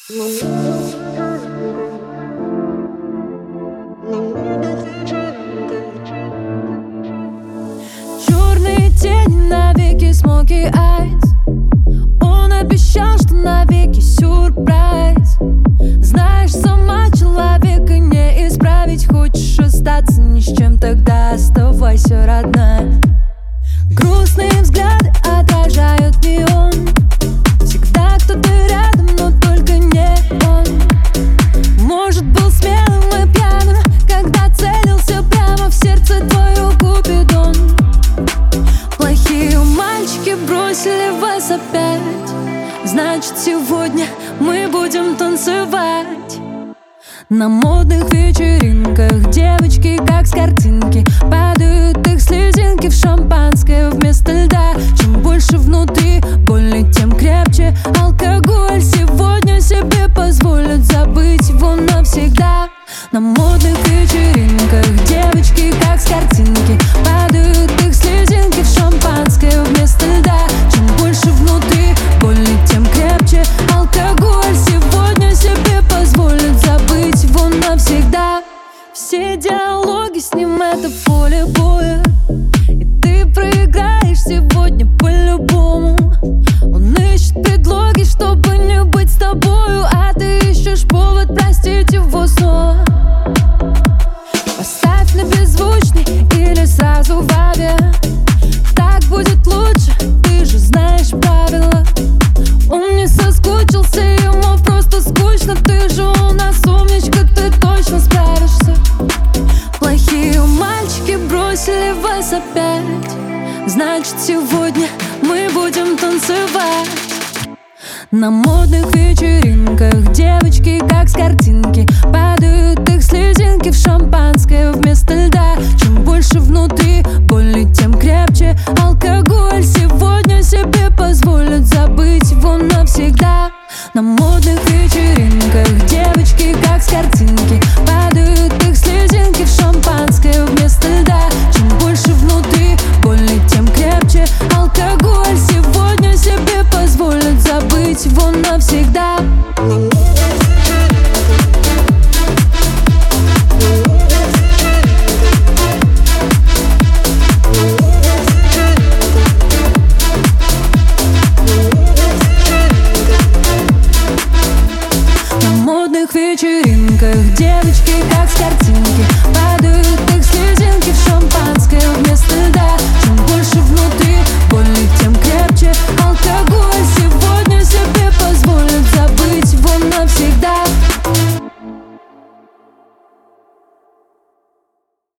Черные тени навеки смоки айс. Он обещал, что навеки сюрприз. Знаешь, сама человека не исправить. Хочешь остаться ни с чем, тогда оставайся, родная. Грустные взгляды отражают неон. Всегда кто-то рядом, но только не он. Может, был смелым и пьяным, когда целился прямо в сердце твое, Купидон. Плохие мальчики бросили вас опять. Значит, сегодня мы будем танцевать. На модных вечеринках девочки, как с картинки, падают их слезинки в шампанское вместо льда. Чем больше внутри боли, тем крепче алкоголь. Сегодня себе позволят забыть его навсегда. На модных вечеринках девочки, как с картинки, падают их слезинки в шампанское вместо льда. Чем больше внутри боли, тем крепче алкоголь. Сегодня себе позволят забыть его навсегда. Все диалоги с ним — это поле боя, и ты проиграешь сегодня по-любому. Он ищет предлоги, чтобы не быть с тобою, а ты ищешь повод простить его снова. Поставь на беззвучный или сразу в авиа. Так будет лучше, ты же знаешь правила. Он не соскучился, ему просто скучно. Ты же у нас умничка, ты точно справишься. Плохие мальчики бросили вас опять. Значит, сегодня мы будем танцевать. На модных вечеринках девочки, как с картинки, падают их слезинки в шампанское вместо льда. Чем больше внутри боли, тем крепче алкоголь. Сегодня себе позволят забыть его навсегда. На модных вечеринках девочки, как с картинки, падают их слезинки в шампанское вместо льда. Чем больше внутри боли, тем крепче алкоголь. Сегодня себе позволят забыть его навсегда. На модных вечеринках девочки, как с картинки,